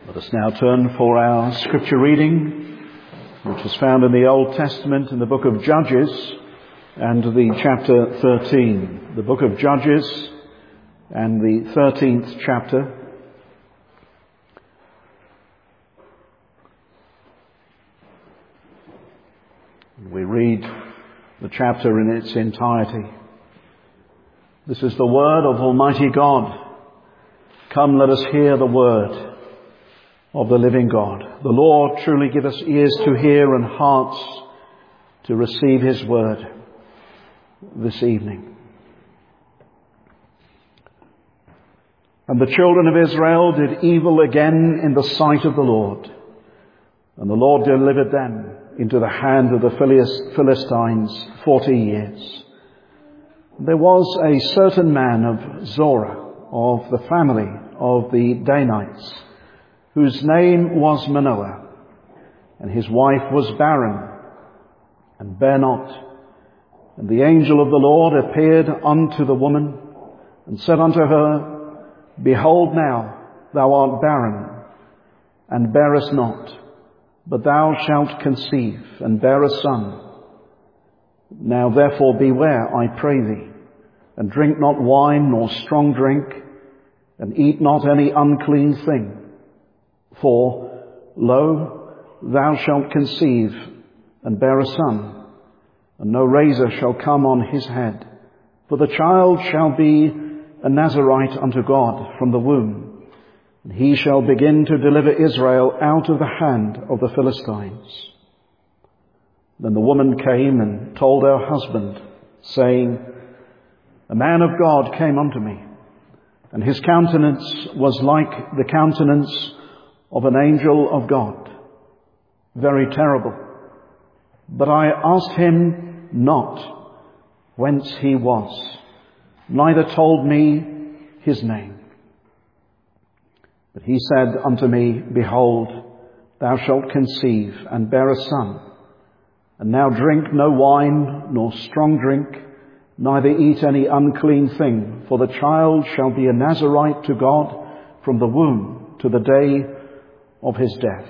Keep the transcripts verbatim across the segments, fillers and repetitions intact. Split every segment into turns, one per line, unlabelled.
Let us now turn for our scripture reading, which is found in the Old Testament in the book of Judges and the chapter thirteen. The book of Judges and the thirteenth chapter. We read the chapter in its entirety. This is the word of Almighty God. Come, let us hear the word of the living God. The Lord truly give us ears to hear and hearts to receive his word this evening. And the children of Israel did evil again in the sight of the Lord, and the Lord delivered them into the hand of the Philistines forty years. There was a certain man of Zorah, of the family of the Danites, whose name was Manoah, and his wife was barren, and bare not. And the angel of the Lord appeared unto the woman, and said unto her, Behold now, thou art barren, and bearest not, but thou shalt conceive, and bear a son. Now therefore beware, I pray thee, and drink not wine nor strong drink, and eat not any unclean thing. For, lo, thou shalt conceive, and bear a son, and no razor shall come on his head. For the child shall be a Nazarite unto God from the womb, and he shall begin to deliver Israel out of the hand of the Philistines. Then the woman came and told her husband, saying, A man of God came unto me, and his countenance was like the countenance of an angel of God, very terrible. But I asked him not whence he was, neither told me his name. But he said unto me, Behold, thou shalt conceive, and bear a son, and now drink no wine nor strong drink, neither eat any unclean thing, for the child shall be a Nazarite to God from the womb to the day of his death.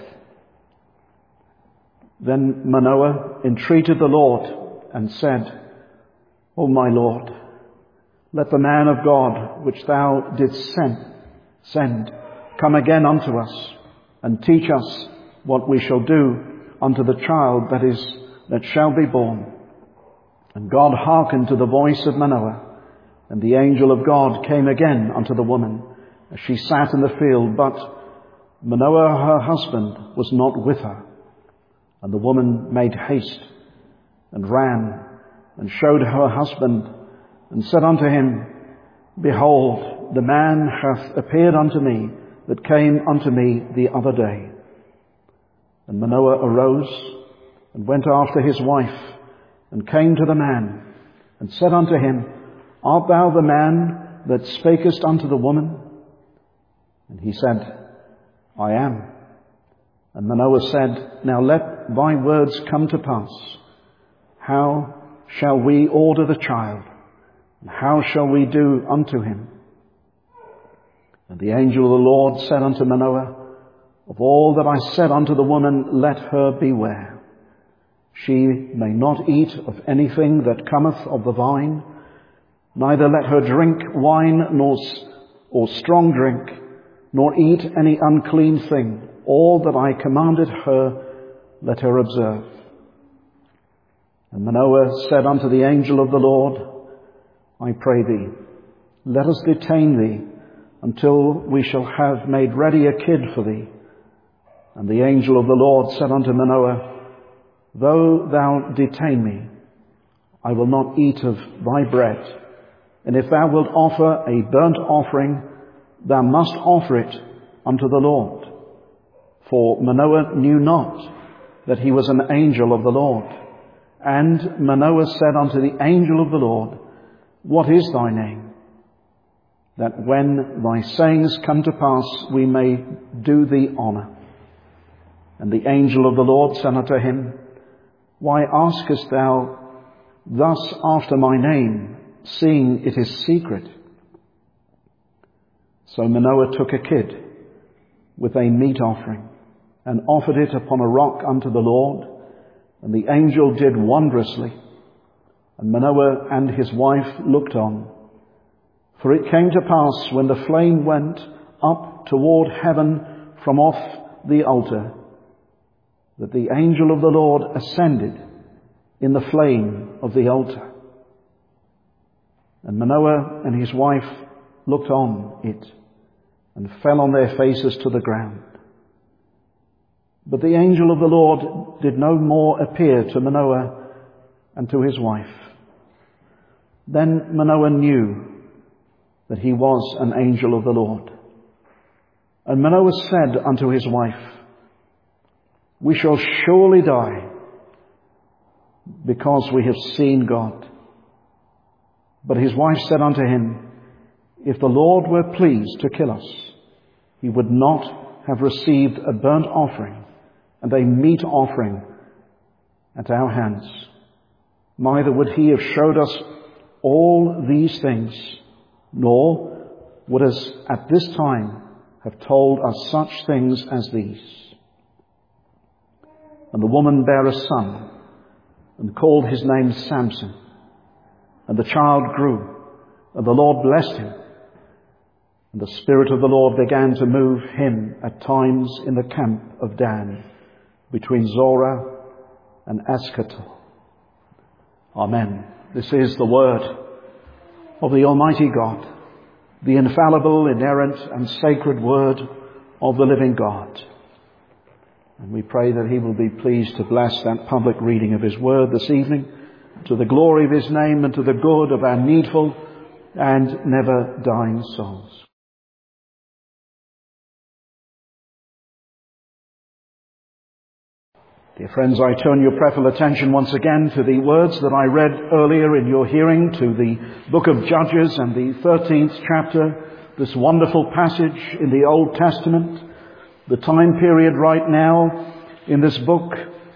Then Manoah entreated the Lord and said, O my Lord, let the man of God which thou didst send, send come again unto us, and teach us what we shall do unto the child that is that shall be born. And God hearkened to the voice of Manoah, and the angel of God came again unto the woman as she sat in the field, but Manoah her husband was not with her. And the woman made haste, and ran, and showed her husband, and said unto him, Behold, the man hath appeared unto me, that came unto me the other day. And Manoah arose, and went after his wife, and came to the man, and said unto him, Art thou the man that spakest unto the woman? And he said, I am. And Manoah said, Now let thy words come to pass. How shall we order the child? And how shall we do unto him? And the angel of the Lord said unto Manoah, Of all that I said unto the woman, let her beware. She may not eat of anything that cometh of the vine, neither let her drink wine nor or strong drink, nor eat any unclean thing. All that I commanded her, let her observe. And Manoah said unto the angel of the Lord, I pray thee, let us detain thee until we shall have made ready a kid for thee. And the angel of the Lord said unto Manoah, Though thou detain me, I will not eat of thy bread. And if thou wilt offer a burnt offering, thou must offer it unto the Lord. For Manoah knew not that he was an angel of the Lord. And Manoah said unto the angel of the Lord, What is thy name? That when thy sayings come to pass, we may do thee honour. And the angel of the Lord said unto him, Why askest thou thus after my name, seeing it is secret? So Manoah took a kid with a meat offering, and offered it upon a rock unto the Lord. And the angel did wondrously, and Manoah and his wife looked on. For it came to pass, when the flame went up toward heaven from off the altar, that the angel of the Lord ascended in the flame of the altar. And Manoah and his wife looked on it, and fell on their faces to the ground. But the angel of the Lord did no more appear to Manoah and to his wife. Then Manoah knew that he was an angel of the Lord. And Manoah said unto his wife, We shall surely die, because we have seen God. But his wife said unto him, If the Lord were pleased to kill us, he would not have received a burnt offering and a meat offering at our hands. Neither would he have showed us all these things, nor would us at this time have told us such things as these. And the woman bare a son, and called his name Samson. And the child grew, and the Lord blessed him. And the Spirit of the Lord began to move him at times in the camp of Dan, between Zorah and Ascatel. Amen. This is the word of the Almighty God, the infallible, inerrant, and sacred word of the living God. And we pray that he will be pleased to bless that public reading of his word this evening, to the glory of his name and to the good of our needful and never dying souls. Dear friends, I turn your prayerful attention once again to the words that I read earlier in your hearing, to the book of Judges and the thirteenth chapter, this wonderful passage in the Old Testament. The time period right now in this book,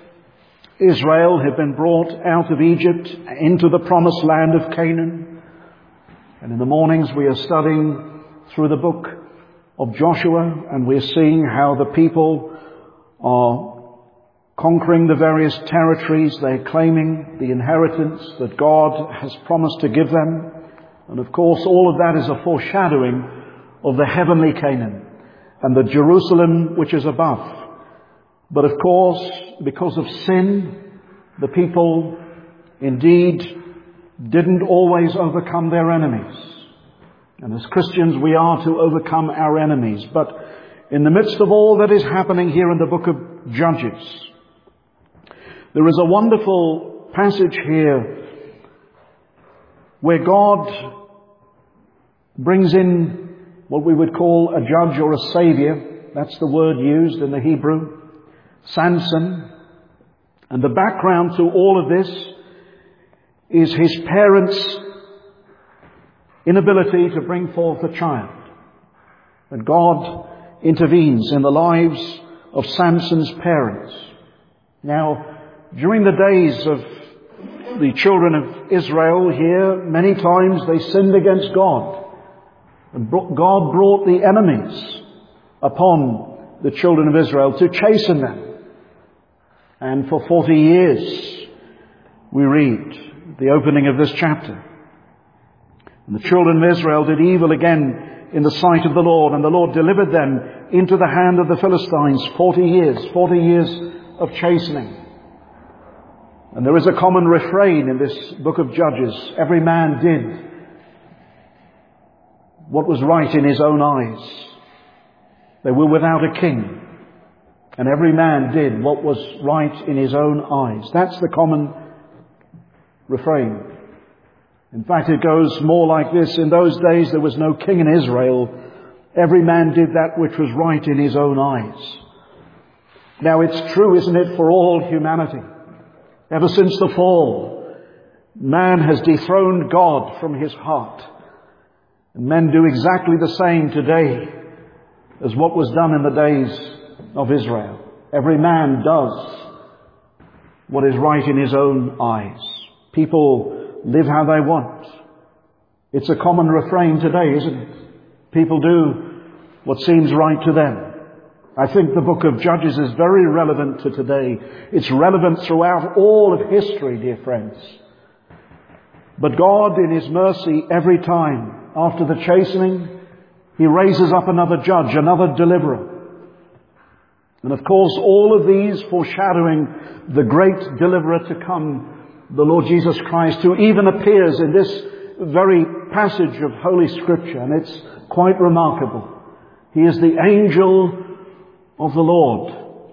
Israel had been brought out of Egypt into the promised land of Canaan. And in the mornings we are studying through the book of Joshua, and we're seeing how the people are conquering the various territories. They're claiming the inheritance that God has promised to give them. And of course, all of that is a foreshadowing of the heavenly Canaan and the Jerusalem which is above. But of course, because of sin, the people indeed didn't always overcome their enemies. And as Christians, we are to overcome our enemies. But in the midst of all that is happening here in the book of Judges, there is a wonderful passage here where God brings in what we would call a judge or a savior. That's the word used in the Hebrew. Samson. And the background to all of this is his parents' inability to bring forth a child. And God intervenes in the lives of Samson's parents. Now, during the days of the children of Israel here, many times they sinned against God. And God brought the enemies upon the children of Israel to chasten them. And for forty years, we read the opening of this chapter. And the children of Israel did evil again in the sight of the Lord, and the Lord delivered them into the hand of the Philistines. Forty years, forty years of chastening. And there is a common refrain in this book of Judges. Every man did what was right in his own eyes. They were without a king. And every man did what was right in his own eyes. That's the common refrain. In fact, it goes more like this. In those days there was no king in Israel. Every man did that which was right in his own eyes. Now it's true, isn't it, for all humanity. Ever since the fall, man has dethroned God from his heart. And men do exactly the same today as what was done in the days of Israel. Every man does what is right in his own eyes. People live how they want. It's a common refrain today, isn't it? People do what seems right to them. I think the book of Judges is very relevant to today. It's relevant throughout all of history, dear friends. But God, in His mercy, every time, after the chastening, He raises up another judge, another deliverer. And of course, all of these foreshadowing the great deliverer to come, the Lord Jesus Christ, who even appears in this very passage of Holy Scripture. And it's quite remarkable. He is the angel of the Lord.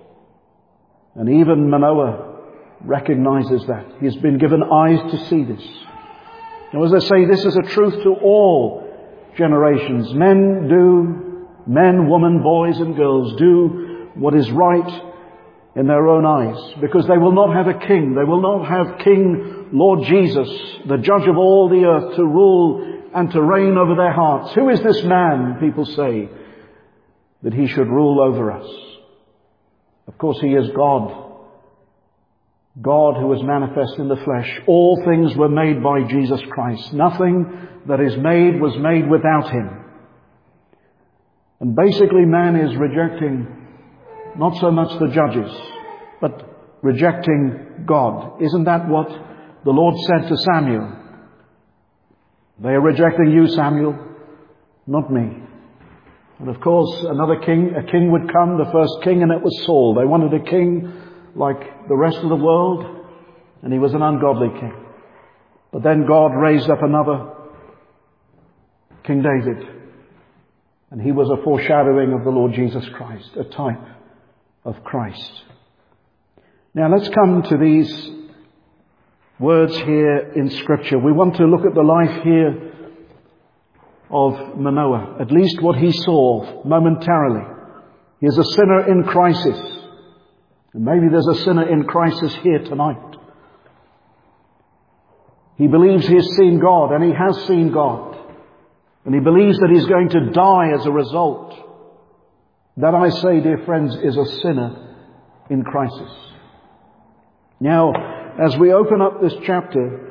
And even Manoah recognizes that. He's been given eyes to see this. And as I say, this is a truth to all generations. Men do, men, women, boys and girls do what is right in their own eyes, because they will not have a king. They will not have King Lord Jesus, the judge of all the earth, to rule and to reign over their hearts. Who is this man, people say, that He should rule over us? Of course, He is God. God who was manifest in the flesh. All things were made by Jesus Christ. Nothing that is made was made without Him. And basically man is rejecting not so much the judges, but rejecting God. Isn't that what the Lord said to Samuel? They are rejecting you, Samuel, not me. And of course, another king, a king would come, the first king, and it was Saul. They wanted a king like the rest of the world, and he was an ungodly king. But then God raised up another, King David, and he was a foreshadowing of the Lord Jesus Christ, a type of Christ. Now let's come to these words here in Scripture. We want to look at the life here of Manoah, at least what he saw momentarily. He is a sinner in crisis. And maybe there's a sinner in crisis here tonight. He believes he has seen God, and he has seen God. And he believes that he's going to die as a result. That, I say, dear friends, is a sinner in crisis. Now, as we open up this chapter,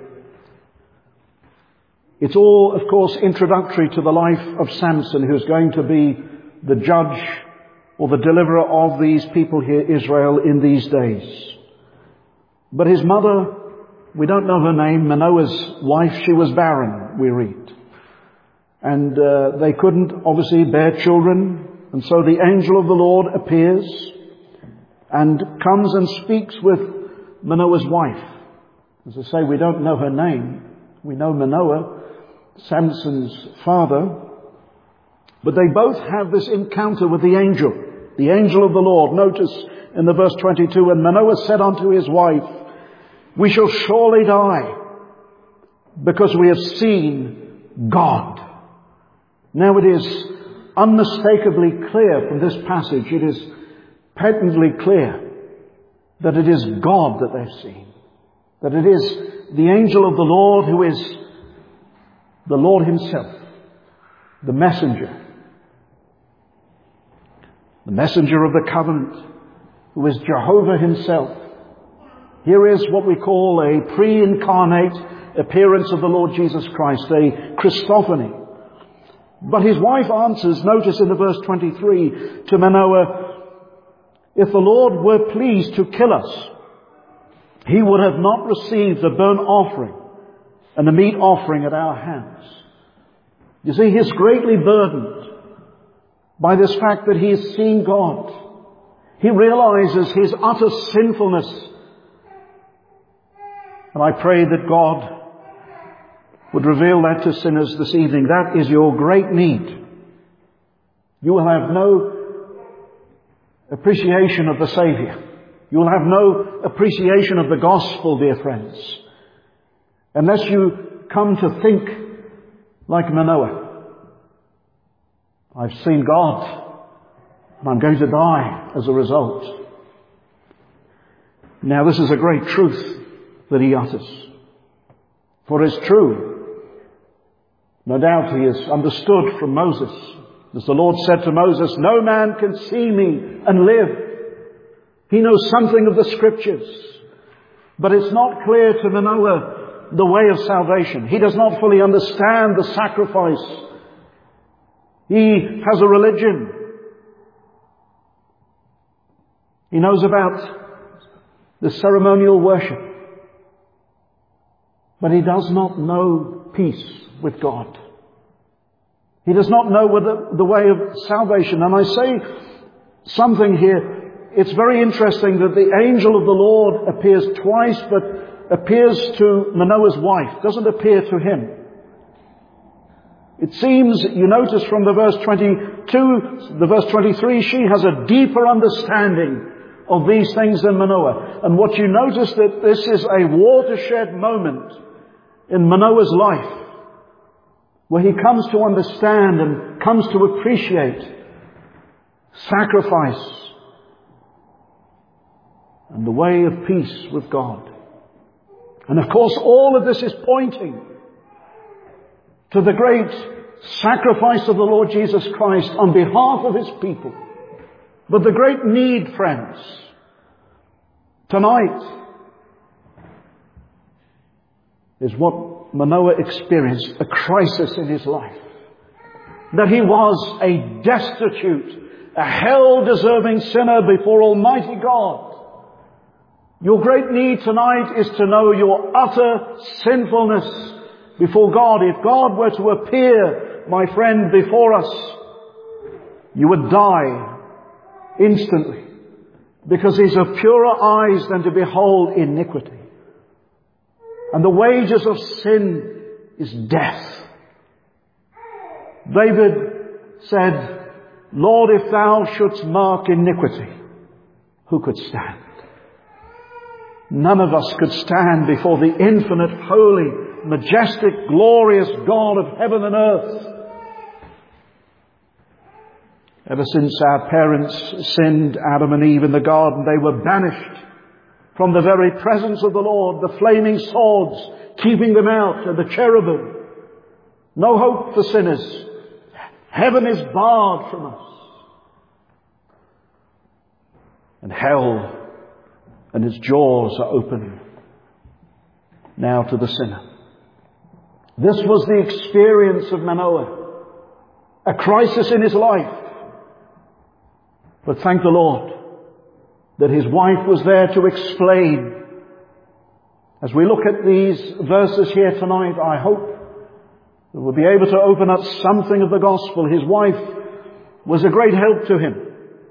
it's all, of course, introductory to the life of Samson, who's going to be the judge or the deliverer of these people here, Israel, in these days. But his mother, we don't know her name, Manoah's wife, she was barren, we read. And uh, they couldn't obviously bear children. And so the angel of the Lord appears and comes and speaks with Manoah's wife. As I say, we don't know her name. We know Manoah, Samson's father. But they both have this encounter with the angel, the angel of the Lord. Notice in the verse twenty-two, and Manoah said unto his wife, we shall surely die, because we have seen God. Now it is unmistakably clear from this passage, it is patently clear that it is God that they've seen. That it is the angel of the Lord who is the Lord Himself, the messenger. The messenger of the covenant, who is Jehovah Himself. Here is what we call a pre-incarnate appearance of the Lord Jesus Christ, a Christophany. But his wife answers, notice in the verse twenty-three, to Manoah, if the Lord were pleased to kill us, He would have not received the burnt offering and the meat offering at our hands. You see, he is greatly burdened by this fact that he has seen God. He realizes his utter sinfulness. And I pray that God would reveal that to sinners this evening. That is your great need. You will have no appreciation of the Savior. You will have no appreciation of the gospel, dear friends, unless you come to think like Manoah. I've seen God, and I'm going to die as a result. Now, this is a great truth that he utters. For it's true. No doubt he has understood from Moses. As the Lord said to Moses, no man can see me and live. He knows something of the Scriptures. But it's not clear to Manoah the way of salvation. He does not fully understand the sacrifice. He has a religion. He knows about the ceremonial worship. But he does not know peace with God. He does not know the, the way of salvation. And I say something here. It's very interesting that the angel of the Lord appears twice, but appears to Manoah's wife, doesn't appear to him. It seems, you notice from the verse twenty-two, the verse twenty-three, she has a deeper understanding of these things than Manoah. And what you notice that this is a watershed moment in Manoah's life, where he comes to understand and comes to appreciate sacrifice and the way of peace with God. And of course, all of this is pointing to the great sacrifice of the Lord Jesus Christ on behalf of His people. But the great need, friends, tonight is what Manoah experienced, a crisis in his life. That he was a destitute, a hell-deserving sinner before Almighty God. Your great need tonight is to know your utter sinfulness before God. If God were to appear, my friend, before us, you would die instantly, because He's of purer eyes than to behold iniquity. And the wages of sin is death. David said, Lord, if Thou shouldst mark iniquity, who could stand? None of us could stand before the infinite, holy, majestic, glorious God of heaven and earth. Ever since our parents sinned, Adam and Eve in the garden, they were banished from the very presence of the Lord, the flaming swords keeping them out, and the cherubim. No hope for sinners. Heaven is barred from us. And hell and its jaws are open now to the sinner. This was the experience of Manoah. A crisis in his life. But thank the Lord that his wife was there to explain. As we look at these verses here tonight, I hope that we'll be able to open up something of the gospel. His wife was a great help to him.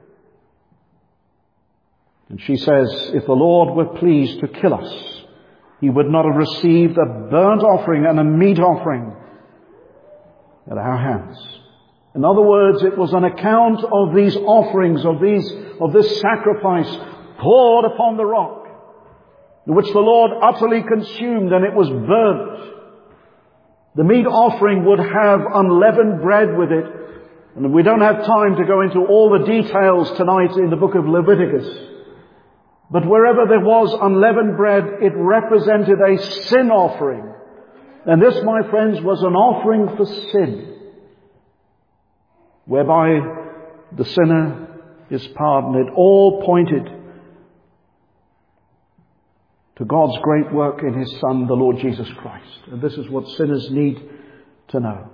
And she says, if the Lord were pleased to kill us, He would not have received a burnt offering and a meat offering at our hands. In other words, it was on account of these offerings, of these, of this sacrifice poured upon the rock, which the Lord utterly consumed, and it was burnt. The meat offering would have unleavened bread with it. And we don't have time to go into all the details tonight in the book of Leviticus. But wherever there was unleavened bread, it represented a sin offering. And this, my friends, was an offering for sin, whereby the sinner is pardoned. It all pointed to God's great work in His Son, the Lord Jesus Christ. And this is what sinners need to know.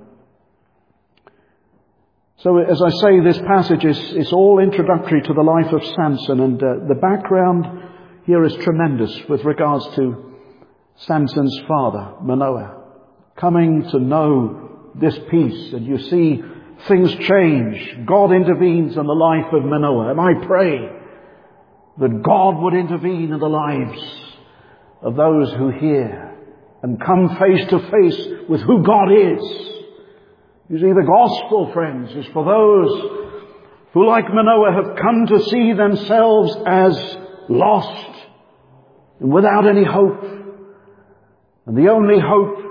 So, as I say, this passage is, is all introductory to the life of Samson, and uh, the background here is tremendous with regards to Samson's father, Manoah, coming to know this peace. And you see things change. God intervenes in the life of Manoah, and I pray that God would intervene in the lives of those who hear and come face to face with who God is. You see, the gospel, friends, is for those who, like Manoah, have come to see themselves as lost and without any hope. And the only hope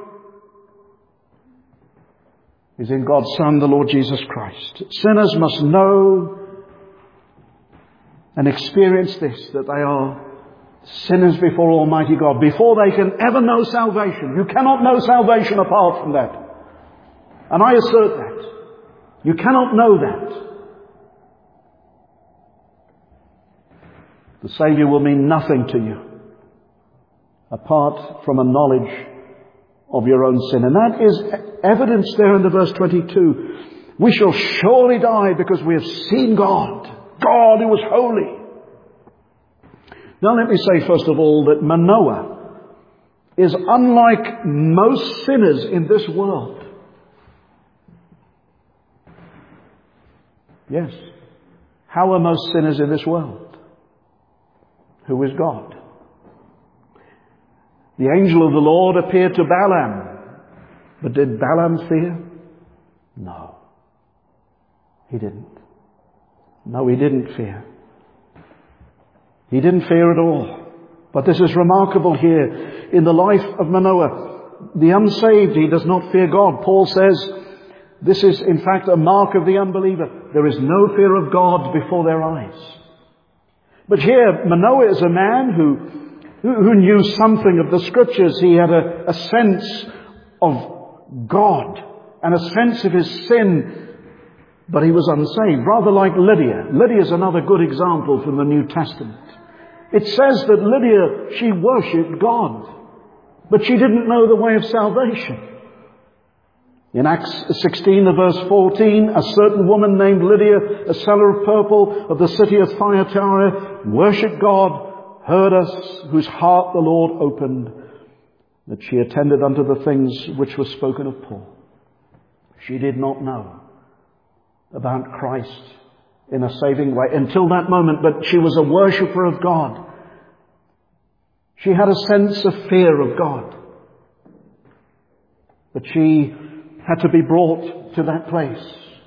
is in God's Son, the Lord Jesus Christ. Sinners must know and experience this, that they are sinners before Almighty God, before they can ever know salvation. You cannot know salvation apart from that. And I assert that. You cannot know that. The Saviour will mean nothing to you apart from a knowledge of your own sin. And that is evidenced there in the verse twenty-two. We shall surely die because we have seen God. God who was holy. Now let me say first of all that Manoah is unlike most sinners in this world. Yes. How are most sinners in this world? Who is God? The angel of the Lord appeared to Balaam. But did Balaam fear? No. He didn't. No, he didn't fear. He didn't fear at all. But this is remarkable here in the life of Manoah. The unsaved, he does not fear God. Paul says, this is in fact a mark of the unbeliever. There is no fear of God before their eyes. But here, Manoah is a man who who knew something of the Scriptures. He had a, a sense of God and a sense of his sin, but he was unsaved, rather like Lydia. Lydia is another good example from the New Testament. It says that Lydia, she worshipped God, but she didn't know the way of salvation. In Acts sixteen, verse fourteen, a certain woman named Lydia, a seller of purple of the city of Thyatira, worshipped God, heard us, whose heart the Lord opened, that she attended unto the things which were spoken of Paul. She did not know about Christ in a saving way until that moment, but she was a worshipper of God. She had a sense of fear of God. But she had to be brought to that place.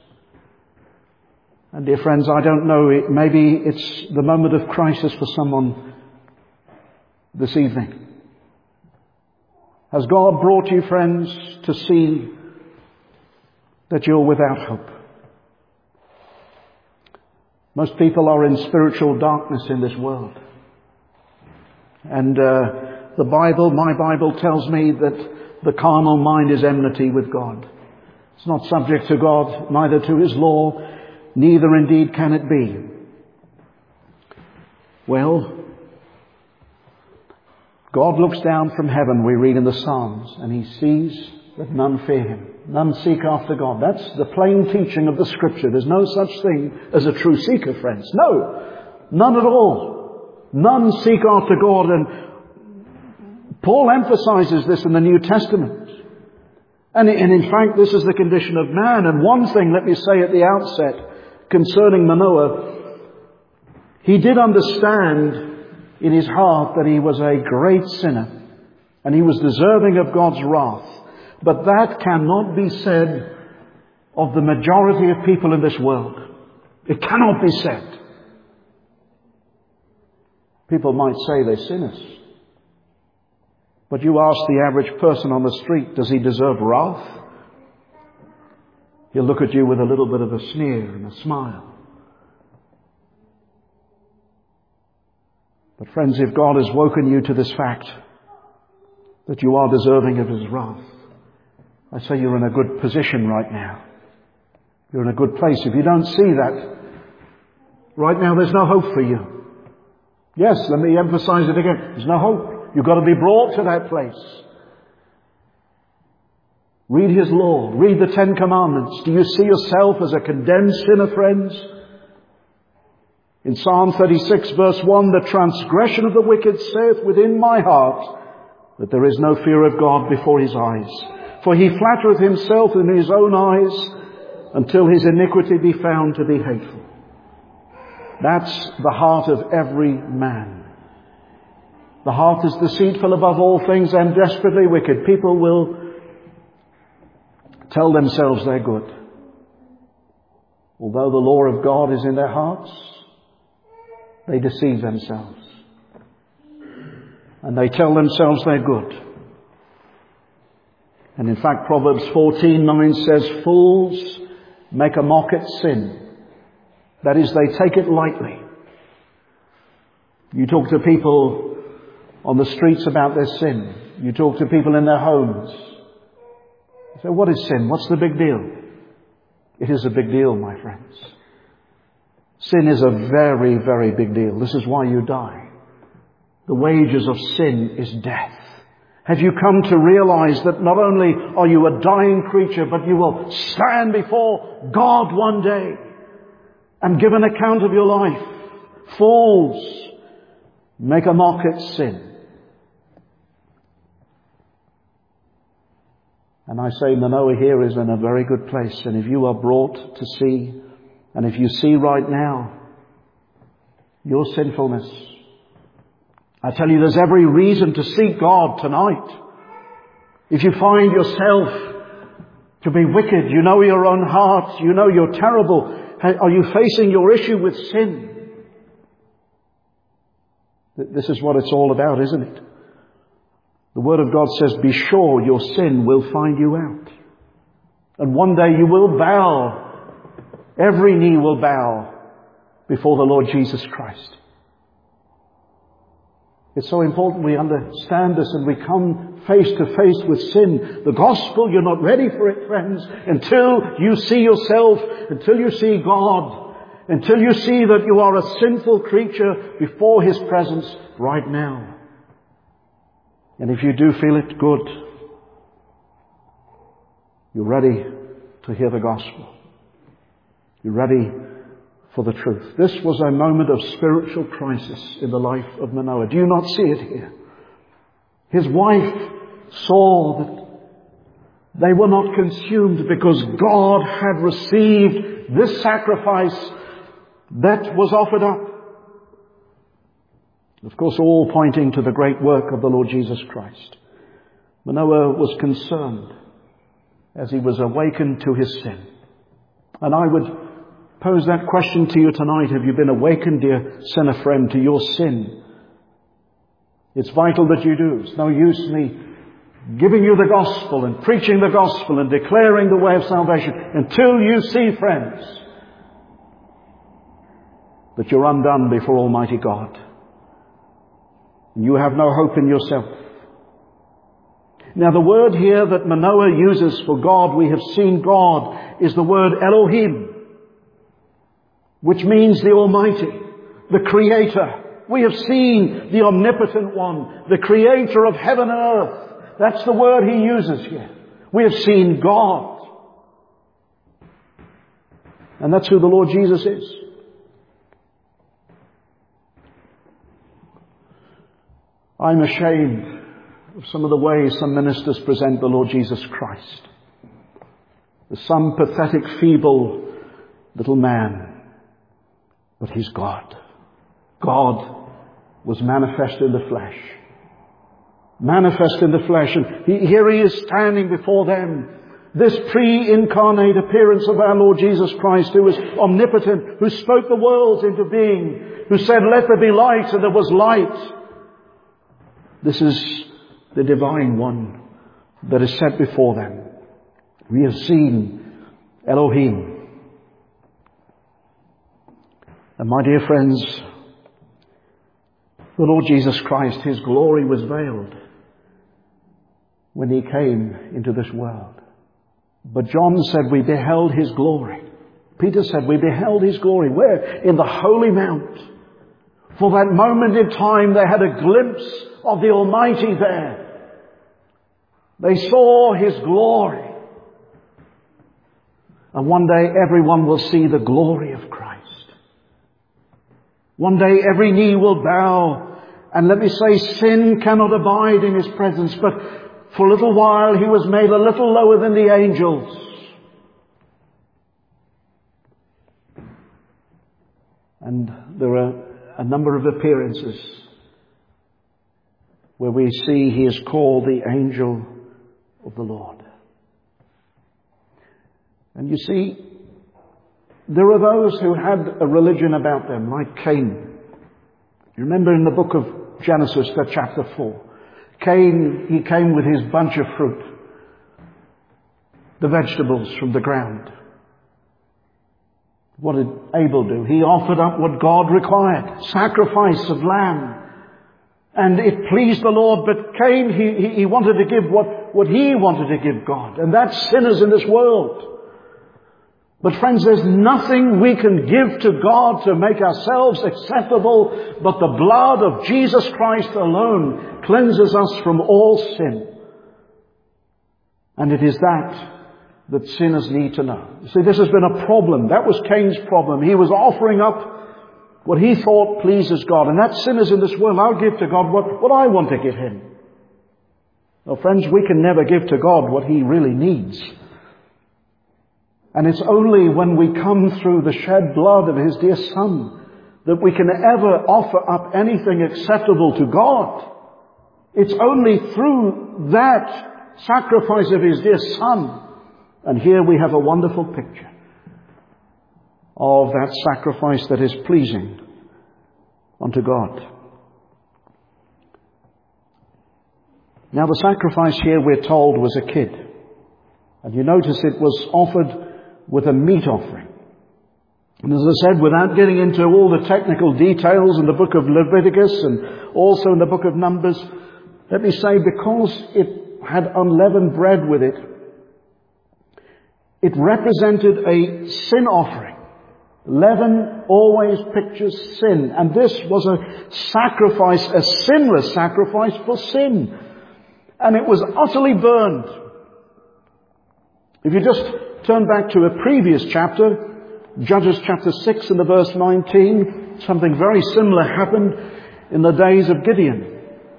And dear friends, I don't know, it, maybe it's the moment of crisis for someone this evening. Has God brought you, friends, to see that you're without hope? Most people are in spiritual darkness in this world. And uh, the Bible, my Bible tells me that the carnal mind is enmity with God. It's not subject to God, neither to His law, neither indeed can it be. Well, God looks down from heaven, we read in the Psalms, and He sees that none fear Him. None seek after God. That's the plain teaching of the Scripture. There's no such thing as a true seeker, friends. No, none at all. None seek after God. And Paul emphasizes this in the New Testament. And, and in fact, this is the condition of man. And one thing, let me say at the outset, concerning Manoah, he did understand in his heart that he was a great sinner and he was deserving of God's wrath. But that cannot be said of the majority of people in this world. It cannot be said. People might say they're sinners. But you ask the average person on the street, does he deserve wrath? He'll look at you with a little bit of a sneer and a smile. But friends, if God has woken you to this fact that you are deserving of His wrath, I say you're in a good position right now. You're in a good place. If you don't see that, right now there's no hope for you. Yes, let me emphasize it again. There's no hope. You've got to be brought to that place. Read His law. Read the Ten Commandments. Do you see yourself as a condemned sinner, friends? In Psalm thirty-six, verse one, the transgression of the wicked saith within my heart that there is no fear of God before His eyes. For he flattereth himself in his own eyes until his iniquity be found to be hateful. That's the heart of every man. The heart is deceitful above all things and desperately wicked. People will tell themselves they're good. Although the law of God is in their hearts, they deceive themselves. And they tell themselves they're good. And in fact, Proverbs fourteen nine says, fools make a mock at sin. That is, they take it lightly. You talk to people on the streets about their sin. You talk to people in their homes. You say, what is sin? What's the big deal? It is a big deal, my friends. Sin is a very, very big deal. This is why you die. The wages of sin is death. Have you come to realize that not only are you a dying creature, but you will stand before God one day and give an account of your life? Fools make a mock at sin. And I say Manoah here is in a very good place. And if you are brought to see, and if you see right now your sinfulness, I tell you there's every reason to seek God tonight. If you find yourself to be wicked, you know your own heart, you know you're terrible, are you facing your issue with sin? This is what it's all about, isn't it? The Word of God says, be sure your sin will find you out. And one day you will bow, every knee will bow before the Lord Jesus Christ. It's so important we understand this and we come face to face with sin. The gospel, you're not ready for it, friends, until you see yourself, until you see God, until you see that you are a sinful creature before His presence right now. And if you do feel it, good. You're ready to hear the gospel. You're ready for the truth. This was a moment of spiritual crisis in the life of Manoah. Do you not see it here? His wife saw that they were not consumed because God had received this sacrifice that was offered up. Of course, all pointing to the great work of the Lord Jesus Christ. Manoah was concerned as he was awakened to his sin. And I would pose that question to you tonight. Have you been awakened, dear sinner friend, to your sin? It's vital that you do. It's no use me giving you the gospel and preaching the gospel and declaring the way of salvation until you see, friends, that you're undone before Almighty God. You have no hope in yourself. Now the word here that Manoah uses for God, we have seen God, is the word Elohim, which means the Almighty, the Creator. We have seen the Omnipotent One, the Creator of heaven and earth. That's the word he uses here. We have seen God. And that's who the Lord Jesus is. I'm ashamed of some of the ways some ministers present the Lord Jesus Christ as some pathetic, feeble little man. But He's God. God was manifest in the flesh. Manifest in the flesh. And he, here He is standing before them. This pre-incarnate appearance of our Lord Jesus Christ, who is omnipotent, who spoke the worlds into being, who said, "Let there be light," and there was light. This is the divine one that is set before them. We have seen Elohim. And my dear friends, the Lord Jesus Christ, His glory was veiled when He came into this world. But John said we beheld His glory. Peter said we beheld His glory. Where? In the Holy Mount. For that moment in time they had a glimpse of the Almighty there. They saw His glory. And one day everyone will see the glory of Christ. One day every knee will bow. And let me say, sin cannot abide in His presence. But for a little while He was made a little lower than the angels. And there are a number of appearances where we see He is called the angel of the Lord. And you see, there are those who had a religion about them, like Cain. You remember in the book of Genesis, that chapter four, Cain, he came with his bunch of fruit, the vegetables from the ground. What did Abel do? He offered up what God required, sacrifice of lamb. And it pleased the Lord, but Cain, he, he, he wanted to give what, what he wanted to give God. And that's sinners in this world. But friends, there's nothing we can give to God to make ourselves acceptable, but the blood of Jesus Christ alone cleanses us from all sin. And it is that that sinners need to know. See, this has been a problem. That was Cain's problem. He was offering up what he thought pleases God. And that sinners in this world, I'll give to God what, what I want to give him. Well, friends, we can never give to God what he really needs. And it's only when we come through the shed blood of his dear Son that we can ever offer up anything acceptable to God. It's only through that sacrifice of his dear Son. And here we have a wonderful picture of that sacrifice that is pleasing unto God. Now the sacrifice here, we're told, was a kid. And you notice it was offered with a meat offering. And as I said, without getting into all the technical details in the book of Leviticus and also in the book of Numbers, let me say, because it had unleavened bread with it, it represented a sin offering. Leaven always pictures sin. And this was a sacrifice, a sinless sacrifice for sin. And it was utterly burned. If you just turn back to a previous chapter, Judges chapter six and the verse nineteen, something very similar happened in the days of Gideon.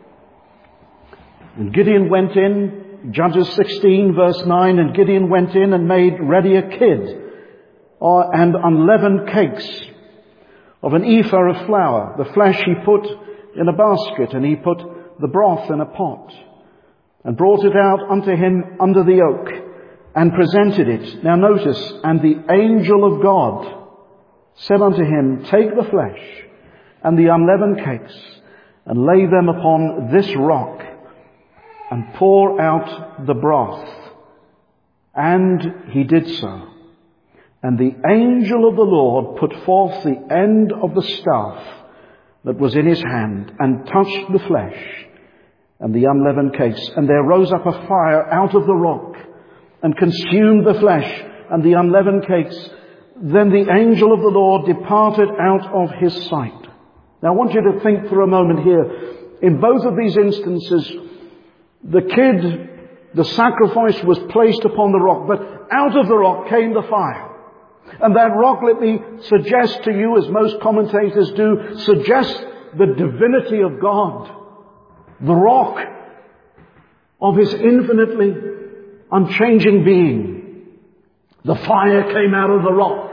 And Gideon went in, Judges sixteen verse nine, and Gideon went in and made ready a kid uh, and unleavened cakes of an ephah of flour. The flesh he put in a basket, and he put the broth in a pot, and brought it out unto him under the oak, and presented it. Now notice, and the angel of God said unto him, take the flesh and the unleavened cakes, and lay them upon this rock, and pour out the broth. And he did so. And the angel of the Lord put forth the end of the staff that was in his hand, and touched the flesh and the unleavened cakes. And there rose up a fire out of the rock, and consumed the flesh and the unleavened cakes. Then the angel of the Lord departed out of his sight. Now I want you to think for a moment here. In both of these instances, the kid, the sacrifice was placed upon the rock, but out of the rock came the fire. And that rock, let me suggest to you, as most commentators do, suggests the divinity of God. The rock of his infinitely unchanging being. The fire came out of the rock.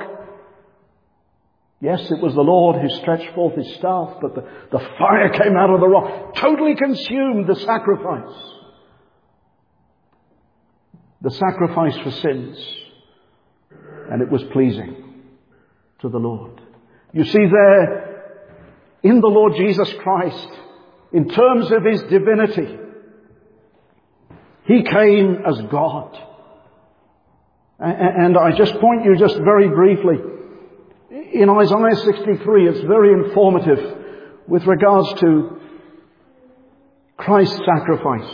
Yes, it was the Lord who stretched forth his staff, but the, the fire came out of the rock, totally consumed the sacrifice. The sacrifice for sins. And it was pleasing to the Lord. You see there, in the Lord Jesus Christ, in terms of his divinity, he came as God. And I just point you just very briefly. In Isaiah sixty-three, it's very informative with regards to Christ's sacrifice.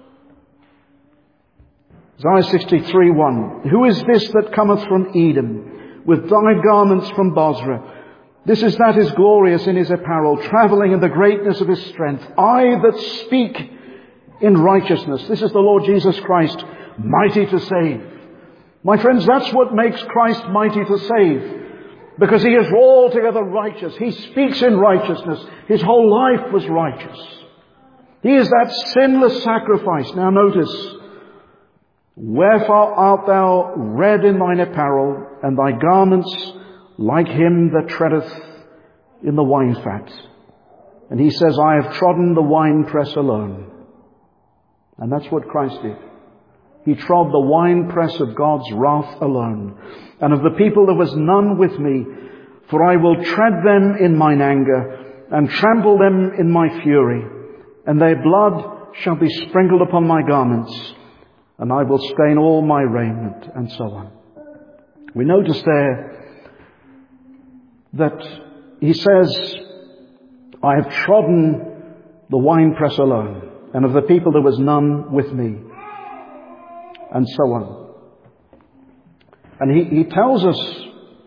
Isaiah sixty-three one. Who is this that cometh from Edom, with dyed garments from Bozrah? This is that is glorious in his apparel, travelling in the greatness of his strength. I that speak in righteousness. This is the Lord Jesus Christ, mighty to save. My friends, that's what makes Christ mighty to save. Because he is altogether righteous. He speaks in righteousness. His whole life was righteous. He is that sinless sacrifice. Now notice, wherefore art thou red in thine apparel, and thy garments like him that treadeth in the winefat? And he says, I have trodden the winepress alone. And that's what Christ did. He trod the winepress of God's wrath alone. And of the people there was none with me, for I will tread them in mine anger, and trample them in my fury. And their blood shall be sprinkled upon my garments, and I will stain all my raiment, and so on. We notice there that he says, I have trodden the winepress alone, and of the people there was none with me, and so on. And he, he tells us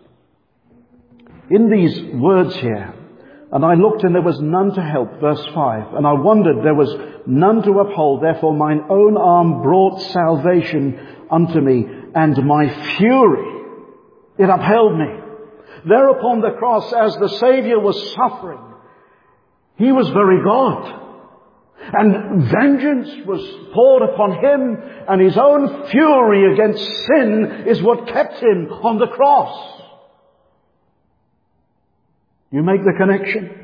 in these words here, and I looked and there was none to help, verse five, and I wondered, there was none to uphold, therefore mine own arm brought salvation unto me, and my fury, it upheld me. There upon the cross, as the Savior was suffering, He was very God. And vengeance was poured upon Him, and His own fury against sin is what kept Him on the cross. You make the connection?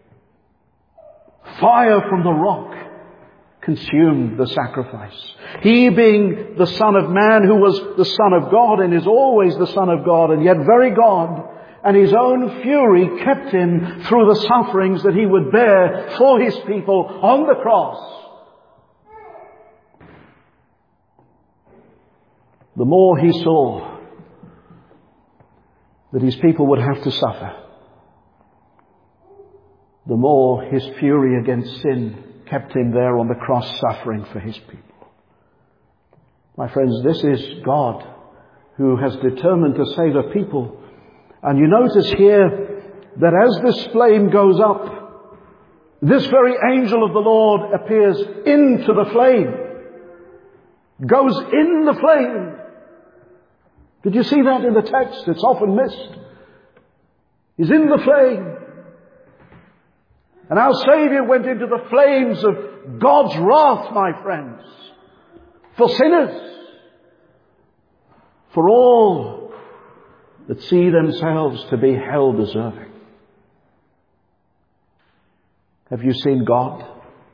Fire from the rock consumed the sacrifice. He, being the Son of Man, who was the Son of God and is always the Son of God and yet very God, and His own fury kept Him through the sufferings that He would bear for His people on the cross. The more He saw that His people would have to suffer, the more His fury against sin kept Him there on the cross suffering for His people. My friends, this is God who has determined to save a people. And you notice here that as this flame goes up, this very angel of the Lord appears into the flame. Goes in the flame. Did you see that in the text? It's often missed. He's in the flame. And our Savior went into the flames of God's wrath, my friends, for sinners, for all that see themselves to be hell deserving. Have you seen God?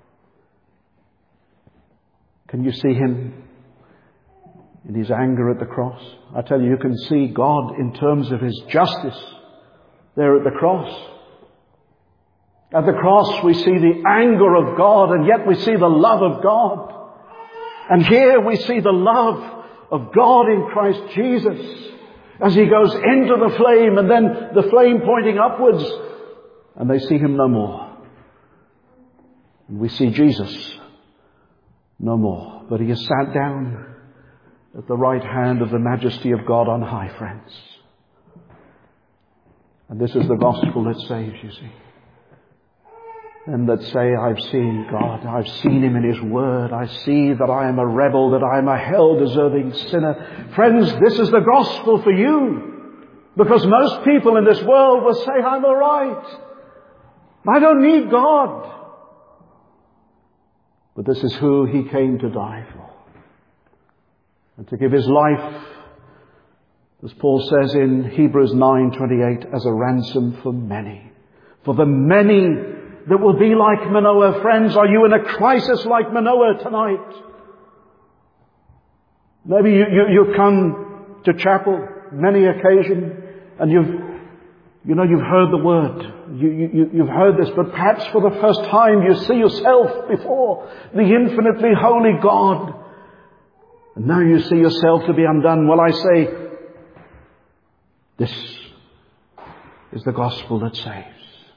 Can you see Him in His anger at the cross? I tell you, you can see God in terms of His justice there at the cross. At the cross we see the anger of God, and yet we see the love of God. And here we see the love of God in Christ Jesus as He goes into the flame, and then the flame pointing upwards, and they see Him no more. And we see Jesus no more. But He is sat down at the right hand of the majesty of God on high, friends. And this is the gospel that saves, you see. And that say, I've seen God, I've seen Him in His Word, I see that I am a rebel, that I am a hell-deserving sinner. Friends, this is the gospel for you. Because most people in this world will say, I'm all right. I don't need God. But this is who He came to die for. And to give His life, as Paul says in Hebrews nine twenty-eight, as a ransom for many. For the many that will be like Manoah. Friends, are you in a crisis like Manoah tonight? Maybe you, you, you've come to chapel many occasions and you've, you know, you've heard the word. You, you, you've heard this, but perhaps for the first time you see yourself before the infinitely holy God. And now you see yourself to be undone. Well, I say, this is the gospel that saves.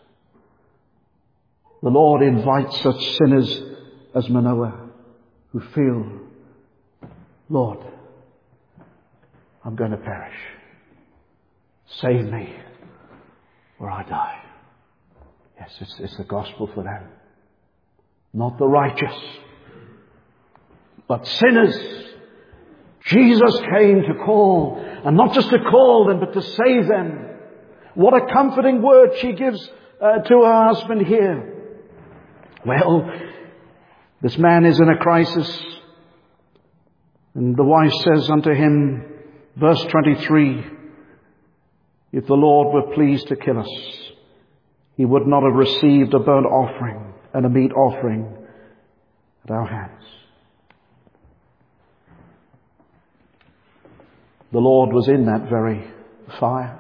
The Lord invites such sinners as Manoah who feel, Lord, I'm going to perish. Save me or I die. Yes, it's, it's the gospel for them. Not the righteous, but sinners. Jesus came to call, and not just to call them, but to save them. What a comforting word she gives uh, to her husband here. Well, this man is in a crisis. And the wife says unto him, verse twenty-three, if the Lord were pleased to kill us, He would not have received a burnt offering and a meat offering at our hands. The Lord was in that very fire.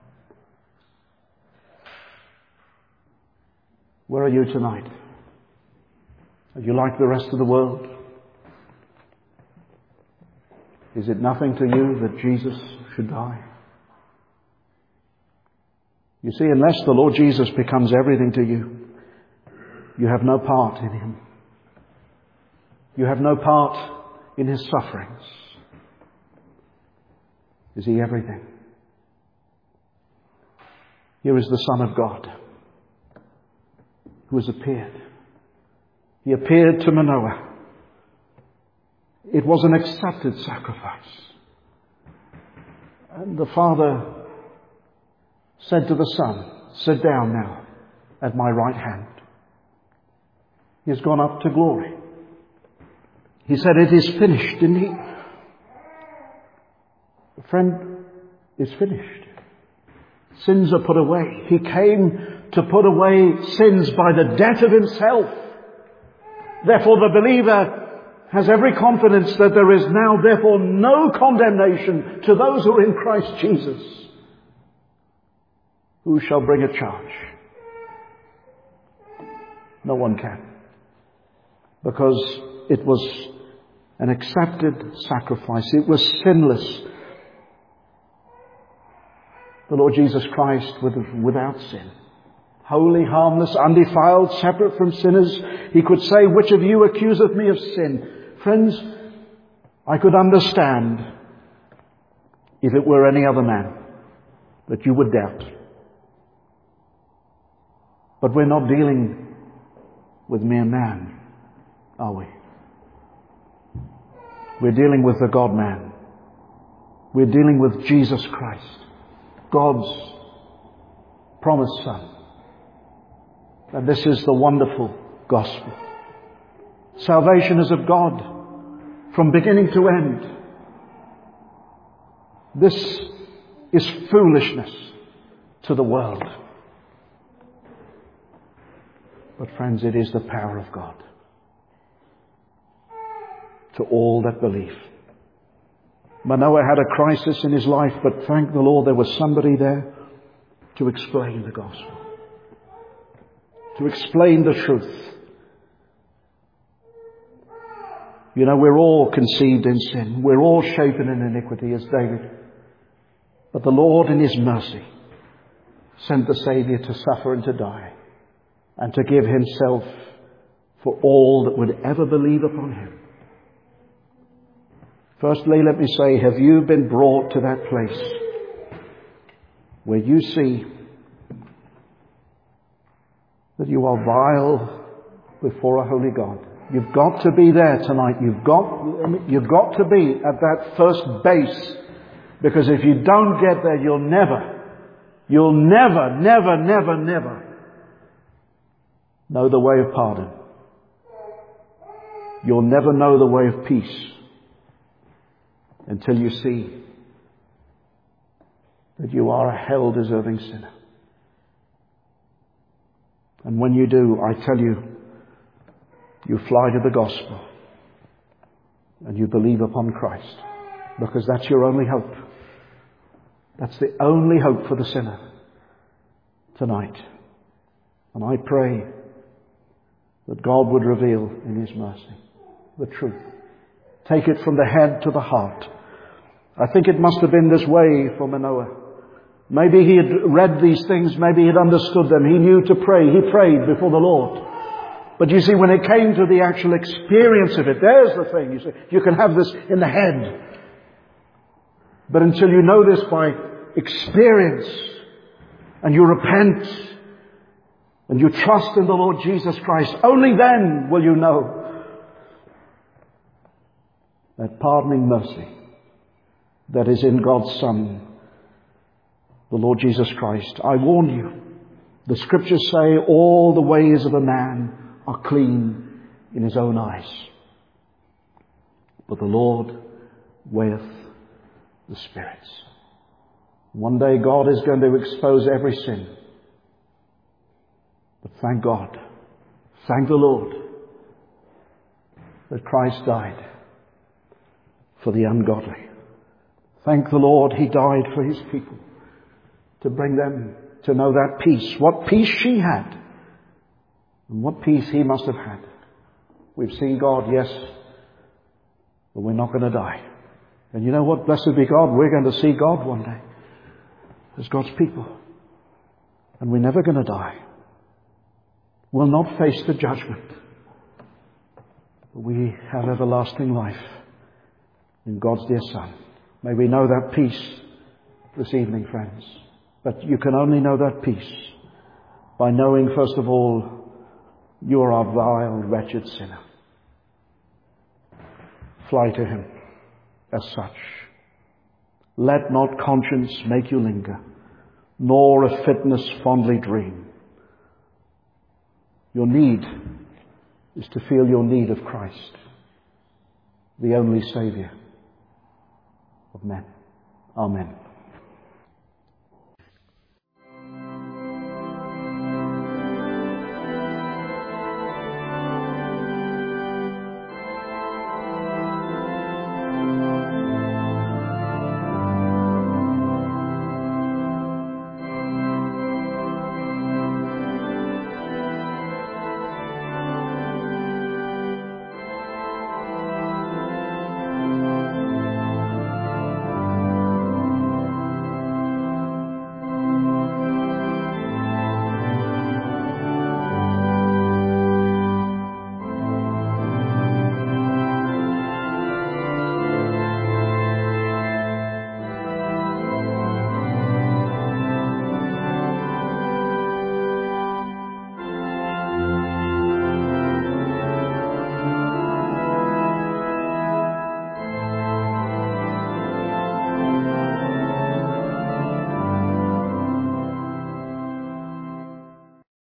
Where are you tonight? Are you like the rest of the world? Is it nothing to you that Jesus should die? You see, unless the Lord Jesus becomes everything to you, you have no part in Him. You have no part in His sufferings. Is He everything? Here is the Son of God who has appeared. He appeared to Manoah. It was an accepted sacrifice. And the Father said to the Son, sit down now at my right hand. He has gone up to glory. He said, it is finished, didn't he? Friend, it's finished. Sins are put away. He came to put away sins by the death of himself. Therefore, the believer has every confidence that there is now, therefore, no condemnation to those who are in Christ Jesus. Who shall bring a charge? No one can. Because it was an accepted sacrifice. It was sinless. The Lord Jesus Christ without sin. Holy, harmless, undefiled, separate from sinners. He could say, which of you accuseth me of sin? Friends, I could understand if it were any other man that you would doubt. But we're not dealing with mere man, are we? We're dealing with the God-man. We're dealing with Jesus Christ, God's promised Son. And this is the wonderful gospel. Salvation is of God from beginning to end. This is foolishness to the world. But friends, it is the power of God to all that believe. Manoah had a crisis in his life, but thank the Lord there was somebody there to explain the gospel, to explain the truth. You know, we're all conceived in sin. We're all shapen in iniquity, as David. But the Lord in His mercy sent the Saviour to suffer and to die, and to give Himself for all that would ever believe upon Him. Firstly, let me say, have you been brought to that place where you see that you are vile before a holy God? You've got to be there tonight. You've got, you've got to be at that first base, because if you don't get there, you'll never, you'll never, never, never, never know the way of pardon. You'll never know the way of peace until you see that you are a hell-deserving sinner. And when you do, I tell you, you fly to the gospel and you believe upon Christ, because that's your only hope. That's the only hope for the sinner tonight. And I pray that God would reveal in His mercy the truth. Take it from the head to the heart. I think it must have been this way for Manoah. Maybe he had read these things, maybe he had understood them. He knew to pray. He prayed before the Lord. But you see, when it came to the actual experience of it, there's the thing. You see, you can have this in the head, but until you know this by experience, and you repent, and you trust in the Lord Jesus Christ, only then will you know that pardoning mercy that is in God's Son, the Lord Jesus Christ. I warn you, the Scriptures say all the ways of a man are clean in his own eyes, but the Lord weigheth the spirits. One day God is going to expose every sin. But thank God, thank the Lord that Christ died for the ungodly. Thank the Lord He died for His people, to bring them to know that peace. What peace she had, and what peace he must have had. We've seen God, yes, but we're not going to die. And you know what? Blessed be God, we're going to see God one day as God's people. And we're never going to die. We'll not face the judgment. But we have everlasting life in God's dear Son. May we know that peace this evening, friends. But you can only know that peace by knowing, first of all, you are a vile, wretched sinner. Fly to Him as such. Let not conscience make you linger. nor of fitness fondly dream. Your need is to feel your need of Christ, the only Saviour of men. Amen.